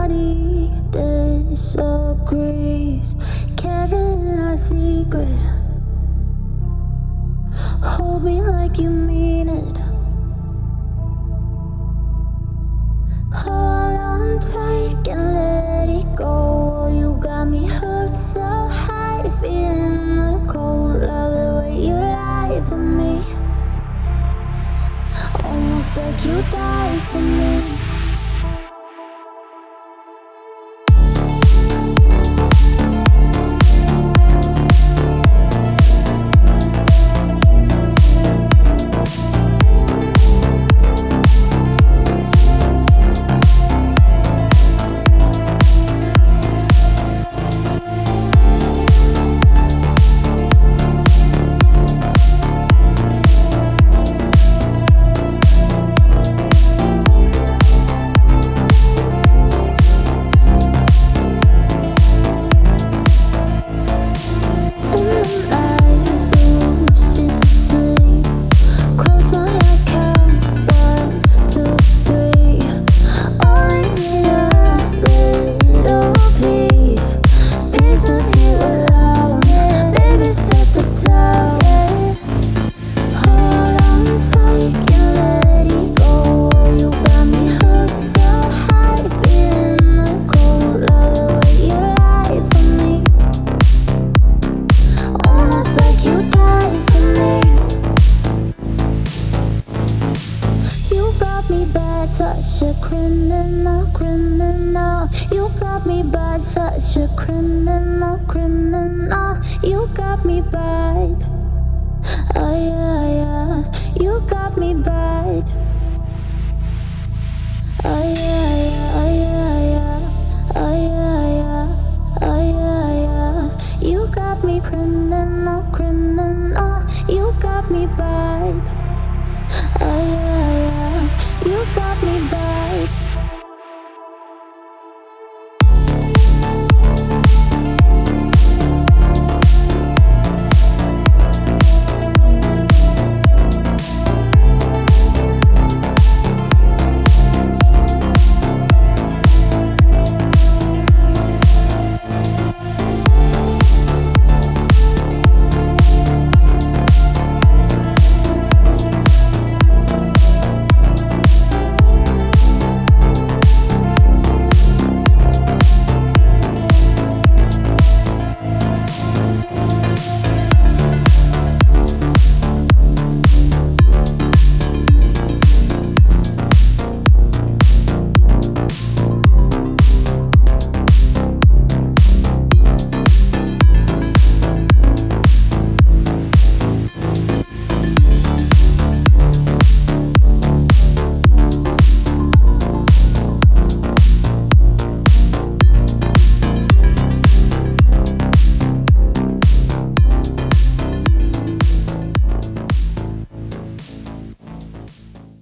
Everybody disagrees, carrying our secret. Hold me like you mean it. Hold on tight, can't let it go. You got me hooked so high, feeling the cold. Love the way you lie for me, almost like you died for me. Such a criminal, criminal. You got me bad, such a criminal, criminal. You got me bad. Oh yeah, yeah. You got me bad.